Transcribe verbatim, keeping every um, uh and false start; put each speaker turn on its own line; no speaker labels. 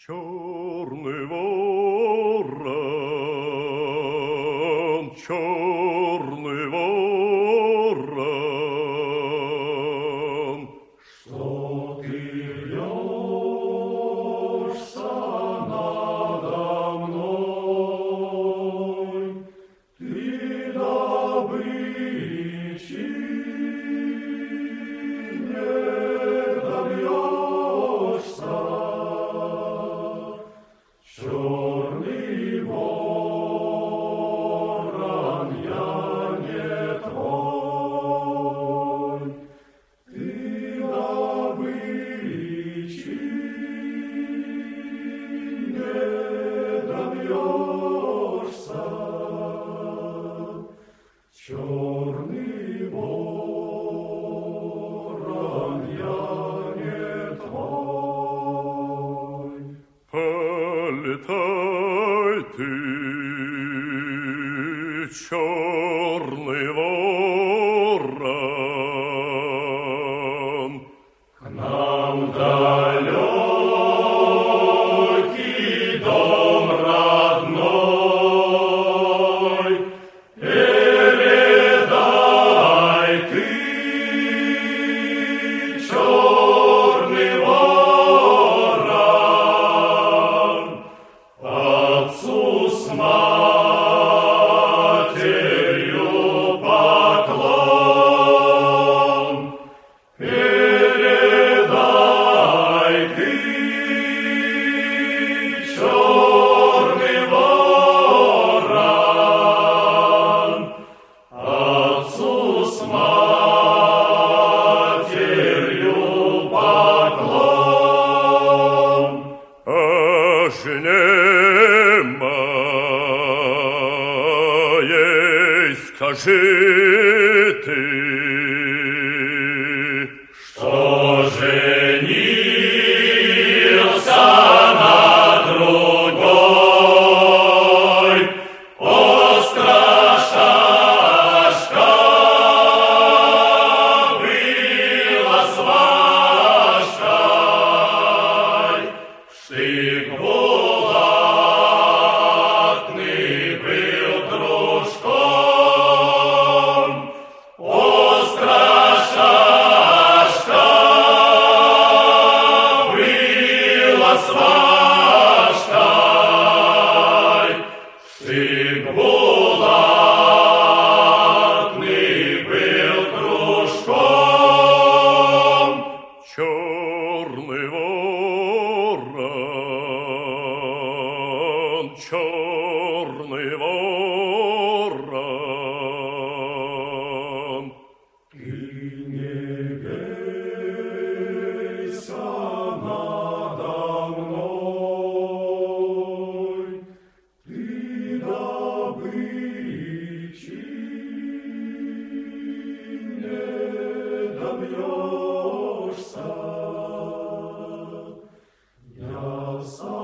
Черный ворон, черный ворон,
что ты вьешься надо мной, ты добычи не добьешься. Черный ворон, я не твой, ты добычи не добьешься. Черный ворон, я не твой.
Полетай ты, черный ворон,
к нам далекий дом родной, передай ты, черный ворон, отцу с матерью поклон. Передай ты, черный ворон, отцу с матерью поклон.
о жене моей скажи ты,
Что женился на другой, острашашка была с вашей, штык булатный был дружком, острашашка была с вашей, штык булатный был дружком.
черный ворон, черный ворон.
Ты не вейся надо мной, ты добычи не добьешься. Я сам